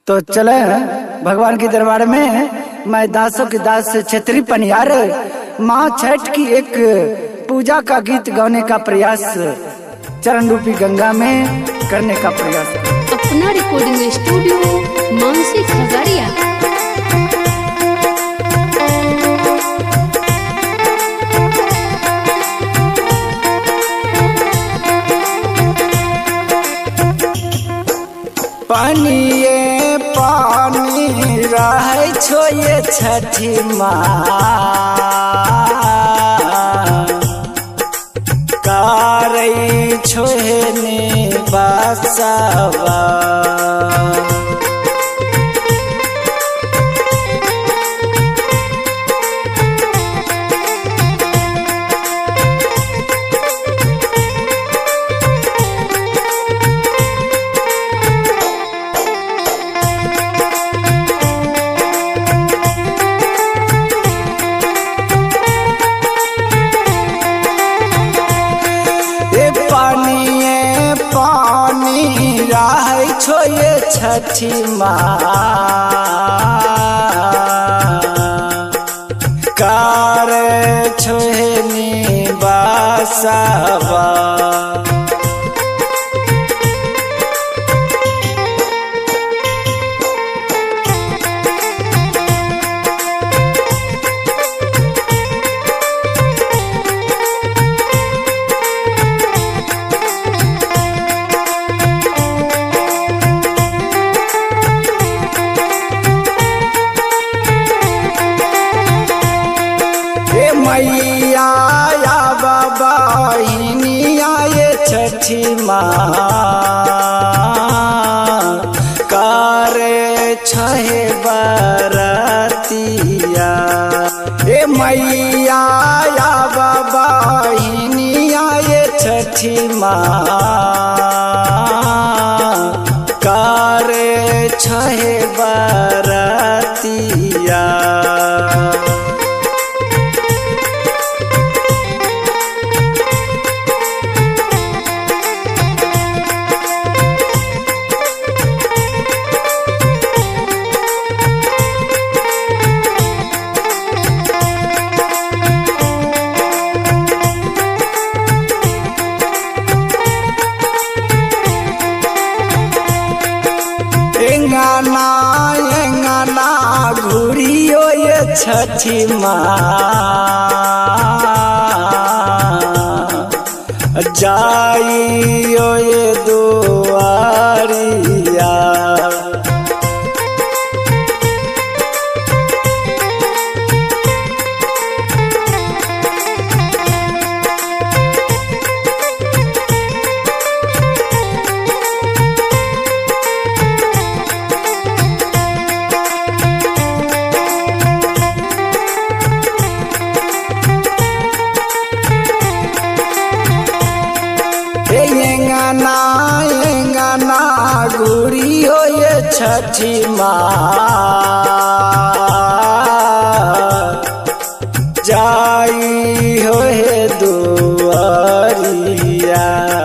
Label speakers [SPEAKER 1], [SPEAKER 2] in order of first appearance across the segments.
[SPEAKER 1] तो चले भगवान के दरबार में। मैं दासों के दास से छतरी पनियार माँ छठ की एक पूजा का गीत गाने का प्रयास चरण रूपी गंगा में करने का प्रयास।
[SPEAKER 2] अपना रिकॉर्डिंग स्टूडियो मानसी खगड़िया।
[SPEAKER 1] पानिए पानी रहे छो ये छठी माँ कारई छोहने बसवा छो ये छठी माँ कार छोहनी बसवा मैया या बाबा हिनिया ये छठी माँ करे छहे बरतिया। ए मैया या बाबा हिनिया ये छठी माँ करे छहे बरतिया। एंगाना घुरियो ये छठी माँ जाइयो ये दुआरिया। एंगाना घुरियो ये छठी माँ जाई हो हे दुआरिया।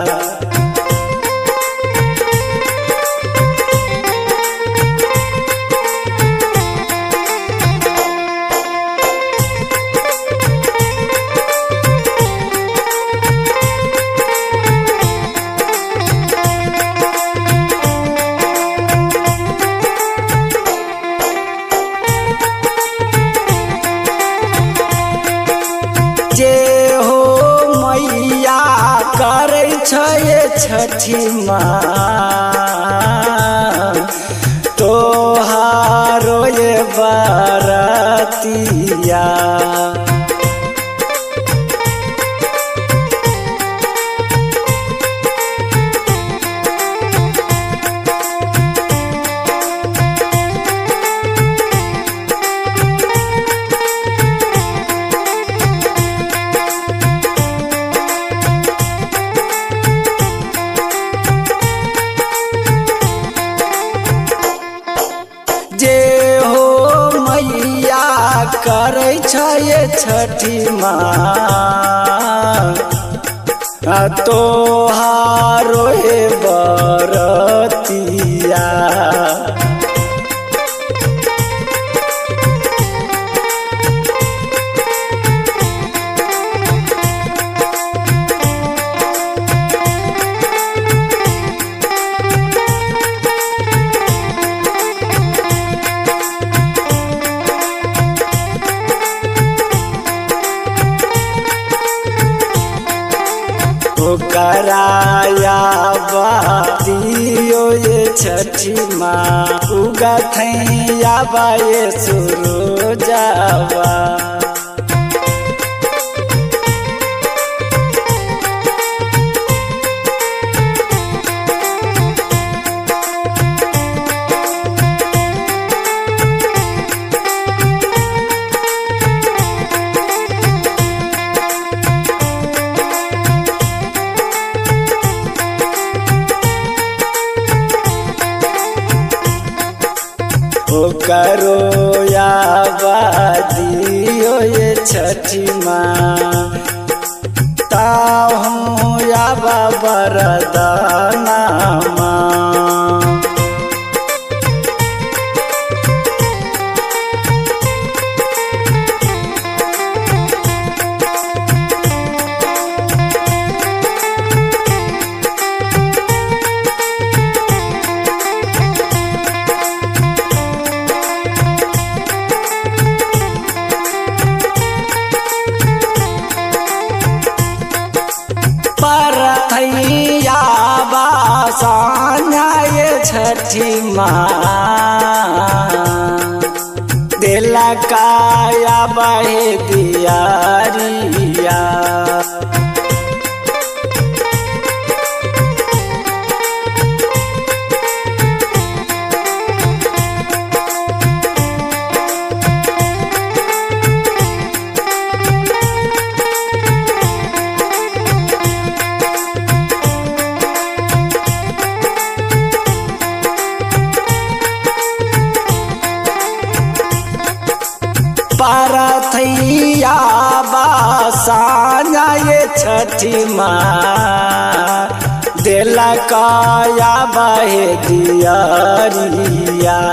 [SPEAKER 1] जे हो मैया करे छे छठी माँ तोहारो ये बरतिया। करे छे छठी माँ तोहारो हे बरतिया। छठी माँ उगत आबा ये सूरजवा करो या दियो ये छठी माँ ताहूँ या बरदाना माँ सान्या छठी माँ दिला काया बहे दियारिया पारथैया बासान्या ये छठी माँ दिला काया बहे दियारिया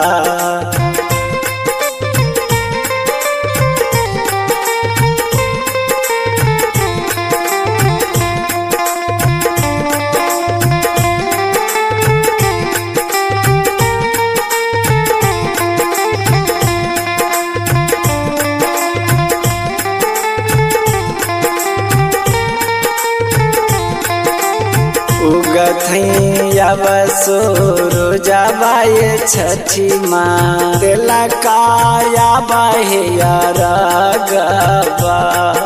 [SPEAKER 1] अब सूरजवा ये छठी माँ दिला काया बहे रगवा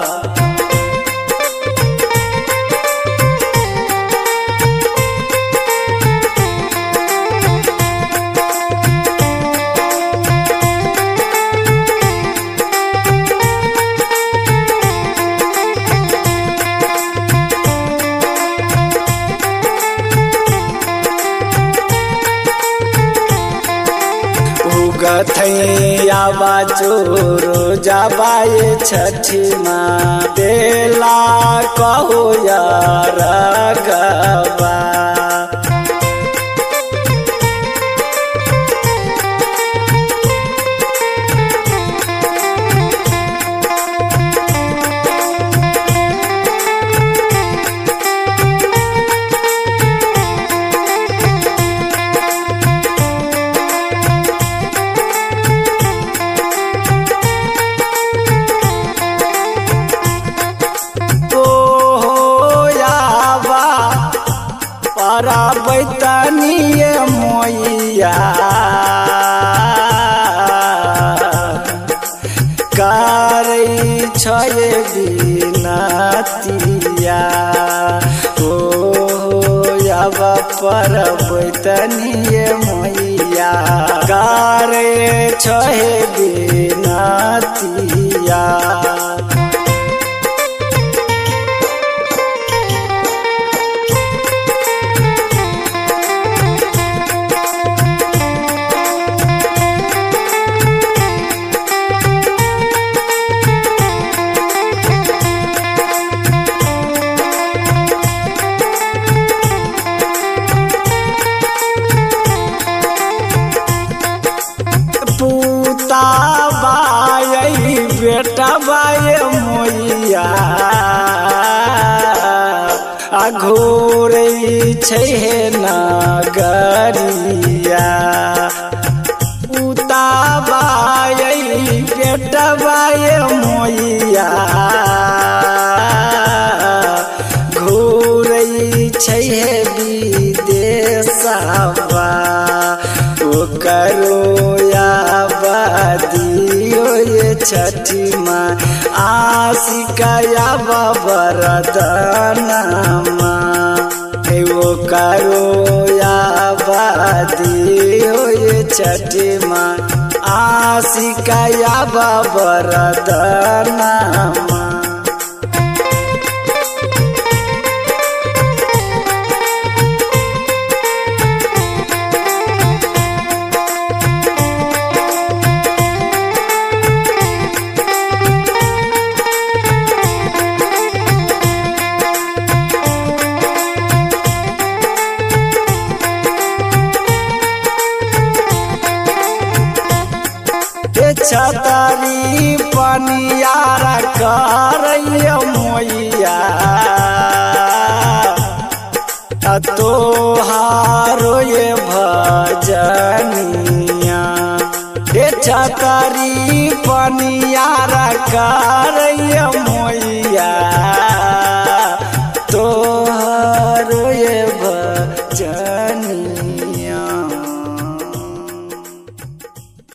[SPEAKER 1] गथैया चोरो जाबा ये छठी माँ दिला कहो यार गवा बैतनिए मोइया करै छे बिनतिया ओ अब पर बैतनिए मोइया करै छे बिनतिया बेटा बाए मोइया घोरै छै नगरिया उता बाए बेटा बाए मोइया घोरै छै विदेशवा करो या बदियो ये छठी माँ आशिका या बरदानमा वो करो या बदियो ये छठी माँ आशिका या बरदानमा। छतरी पनियारा करैया मोइया तोहारो ये भजनिया छतरी पनियारा करैया